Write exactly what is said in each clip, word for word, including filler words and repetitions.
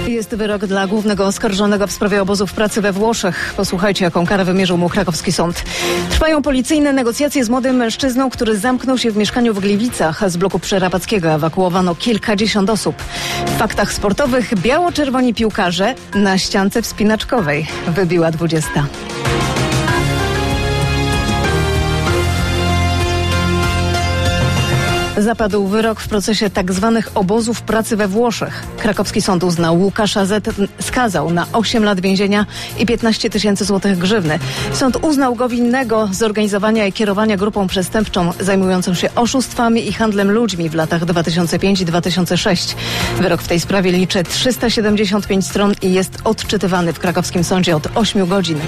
Jest wyrok dla głównego oskarżonego w sprawie obozów pracy we Włoszech. Posłuchajcie, jaką karę wymierzył mu krakowski sąd. Trwają policyjne negocjacje z młodym mężczyzną, który zamknął się w mieszkaniu w Gliwicach. Z bloku przerapackiego ewakuowano kilkadziesiąt osób. W faktach sportowych biało-czerwoni piłkarze na ściance wspinaczkowej. Wybiła dwudziesta. Zapadł wyrok w procesie tak zwanych obozów pracy we Włoszech. Krakowski sąd uznał Łukasza Z. skazał na osiem lat więzienia i piętnaście tysięcy złotych grzywny. Sąd uznał go winnego zorganizowania i kierowania grupą przestępczą zajmującą się oszustwami i handlem ludźmi w latach dwa tysiące piąty do dwa tysiące szóstego. Wyrok w tej sprawie liczy trzysta siedemdziesiąt pięć stron i jest odczytywany w krakowskim sądzie od ośmiu godzin.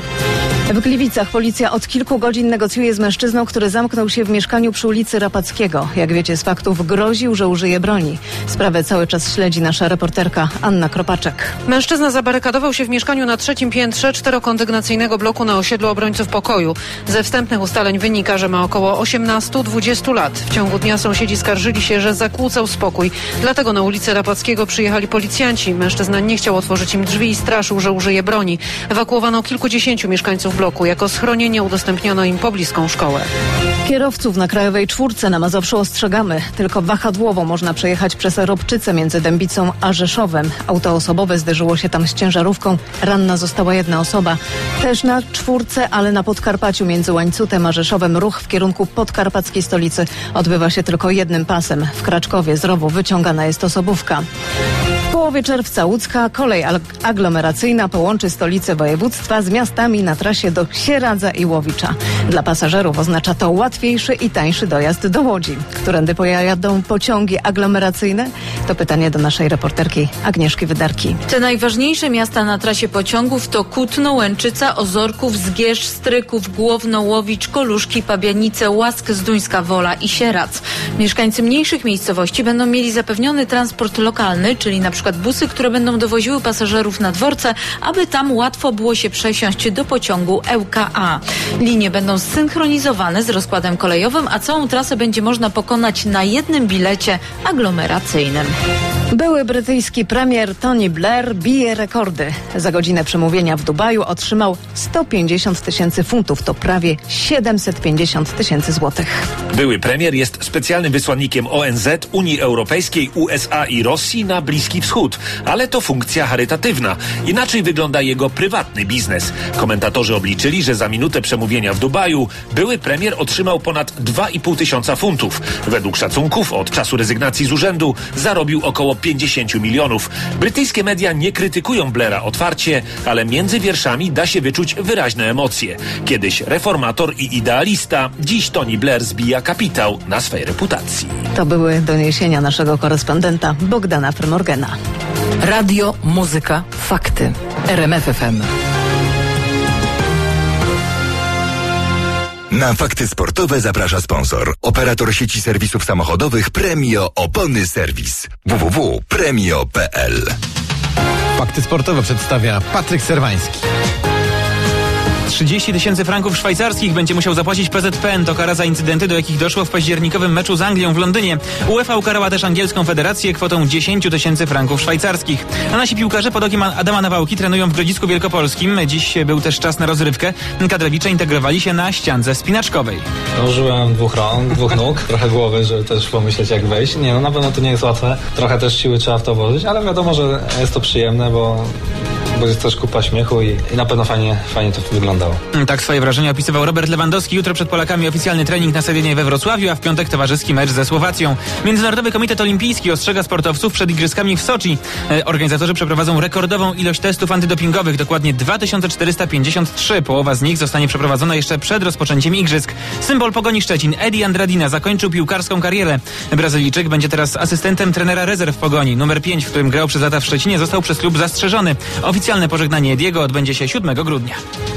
W Gliwicach policja od kilku godzin negocjuje z mężczyzną, który zamknął się w mieszkaniu przy ulicy Rapackiego. Jak wiecie z faktów, groził, że użyje broni. Sprawę cały czas śledzi nasza reporterka Anna Kropaczek. Mężczyzna zabarykadował się w mieszkaniu na trzecim piętrze czterokondygnacyjnego bloku na osiedlu Obrońców Pokoju. Ze wstępnych ustaleń wynika, że ma około osiemnaście do dwudziestu lat. W ciągu dnia sąsiedzi skarżyli się, że zakłócał spokój. Dlatego na ulicę Rapackiego przyjechali policjanci. Mężczyzna nie chciał otworzyć im drzwi i straszył, że użyje broni. Ewakuowano kilkudziesięciu mieszkańców bloku. Jako schronienie udostępniono im pobliską szkołę. Kierowców na Krajowej Czwórce na Mazowszu ostrzegamy. Tylko wahadłowo można przejechać przez Robczycę między Dębicą a Rzeszowem. Auto osobowe zderzyło się tam z ciężarówką. Ranna została jedna osoba. Też na Czwórce, ale na Podkarpaciu między Łańcutem a Rzeszowem ruch w kierunku podkarpackiej stolicy odbywa się tylko jednym pasem. W Kraczkowie z rowu wyciągana jest osobówka. W połowie czerwca łódzka kolej aglomeracyjna połączy stolicę województwa z miastami na trasie do Sieradza i Łowicza. Dla pasażerów oznacza to łatwiejszy i tańszy dojazd do Łodzi. Którędy pojadą pociągi aglomeracyjne? To pytanie do naszej reporterki Agnieszki Wydarki. Te najważniejsze miasta na trasie pociągów to Kutno, Łęczyca, Ozorków, Zgierz, Stryków, Głowno, Łowicz, Koluszki, Pabianice, Łask, Zduńska Wola i Sieradz. Mieszkańcy mniejszych miejscowości będą mieli zapewniony transport lokalny, czyli na przykład busy, które będą dowoziły pasażerów na dworce, aby tam łatwo było się przesiąść do pociągu L K A. Linie będą zsynchronizowane z rozkładem kolejowym, a całą trasę będzie można pokonać na jednym bilecie aglomeracyjnym. Były brytyjski premier Tony Blair bije rekordy. Za godzinę przemówienia w Dubaju otrzymał sto pięćdziesiąt tysięcy funtów, to prawie siedemset pięćdziesiąt tysięcy złotych. Były premier jest specjalnym wysłannikiem O N Z, Unii Europejskiej, U S A i Rosji na Bliski Wschód, ale to funkcja charytatywna. Inaczej wygląda jego prywatny biznes. Komentatorzy obliczyli, że za minutę przemówienia w Dubaju były premier otrzymał ponad dwa i pół tysiąca funtów. Według szacunków od czasu rezygnacji z urzędu zarobił około pięćdziesiąt milionów. Brytyjskie media nie krytykują Blaira otwarcie, ale między wierszami da się wyczuć wyraźne emocje. Kiedyś reformator i idealista, dziś Tony Blair zbija kapitał na swej reputacji. To były doniesienia naszego korespondenta Bogdana Frymorgena. Radio, muzyka, fakty. R M F F M. Na fakty sportowe zaprasza sponsor. Operator sieci serwisów samochodowych Premio Opony Serwis. w w w kropka premio kropka p l. Fakty sportowe przedstawia Patryk Serwański. trzydzieści tysięcy franków szwajcarskich będzie musiał zapłacić P Z P N. To kara za incydenty, do jakich doszło w październikowym meczu z Anglią w Londynie. UEFA ukarała też angielską federację kwotą dziesięć tysięcy franków szwajcarskich. A nasi piłkarze pod okiem Adama Nawałki trenują w Grodzisku Wielkopolskim. Dziś był też czas na rozrywkę. Kadrowicze integrowali się na ściance wspinaczkowej. Użyłem dwóch rąk, dwóch nóg, trochę głowy, żeby też pomyśleć jak wejść. Nie, no na pewno to nie jest łatwe. Trochę też siły trzeba w to włożyć, ale wiadomo, że jest to przyjemne, bo, bo jest też kupa śmiechu i, i na pewno fajnie, fajnie to wyglądało. Tak swoje wrażenia opisywał Robert Lewandowski. Jutro przed Polakami oficjalny trening na stadionie we Wrocławiu, a w piątek towarzyski mecz ze Słowacją. Międzynarodowy Komitet Olimpijski ostrzega sportowców przed igrzyskami w Soczi. Organizatorzy przeprowadzą rekordową ilość testów antydopingowych, dokładnie dwa tysiące czterysta pięćdziesiąt trzy. Połowa z nich zostanie przeprowadzona jeszcze przed rozpoczęciem igrzysk. Symbol Pogoni Szczecin, Edi Andradina, zakończył piłkarską karierę. Brazylijczyk będzie teraz asystentem trenera rezerw Pogoni. Numer pięć, w którym grał przez lata w Szczecinie, został przez klub zastrzeżony. Oficjalne pożegnanie Ediego odbędzie się siódmego grudnia.